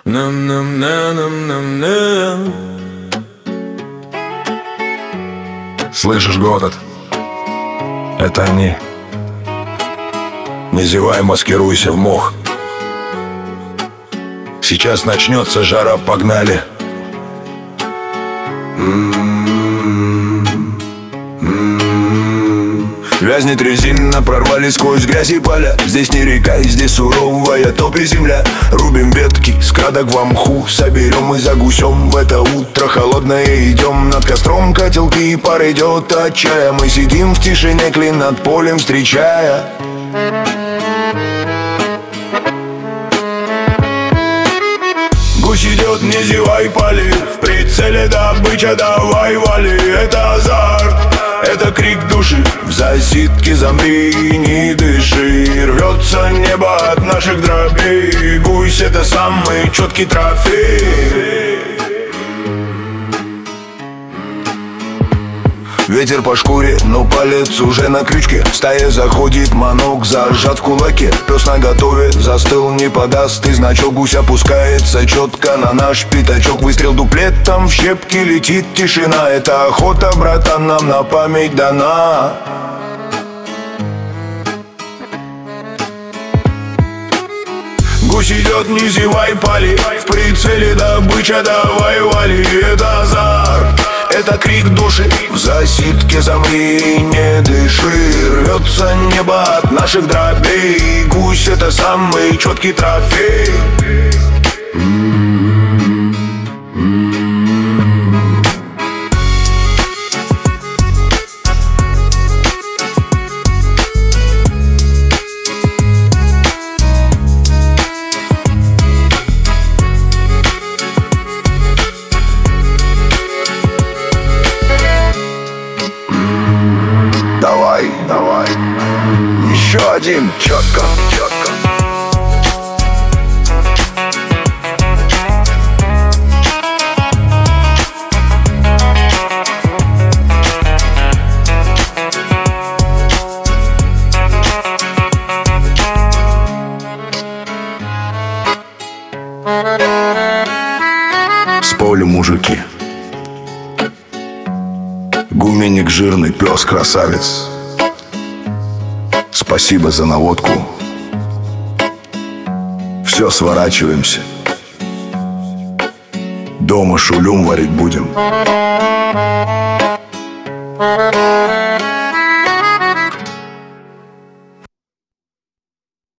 Слышишь грохот? Это они. Не зевай, маскируйся в мох. Сейчас начнется жара, погнали. Вязнет резина, прорвались сквозь грязь и поля. Здесь не река, и здесь суровая топь и земля. Рубим ветки, скрадок в мху соберем и за гусем. В это утро холодное идем над костром. Котелки и пар идет от чая. Мы сидим в тишине, клин над полем встречая. Гусь идет, не зевай, пали. В прицеле добыча, давай вали. Это азарт, это крик души. В засидке замри и не дыши. Рвется небо от наших дробей. Гусь — это самый четкий трофей. Ветер по шкуре, но палец уже на крючке. Стая заходит, манок зажат в кулаке. Пес наготове, застыл, не подаст и значок. Гусь опускается четко на наш пятачок. Выстрел дуплетом, в щепки летит тишина. Это охота, братан, нам на память дана. Гусь идет, не зевай, пали. В прицеле добыча, давай вали. Это азарт, это крик души. В засидке замри и не дыши. Рвется небо от наших дробей. Гусь — это самый четкий трофей. Давай, еще один, четко, четко. С поля мужики. Гуменник жирный, пес красавец. Спасибо за наводку. Все, сворачиваемся. Дома шулюм варить будем.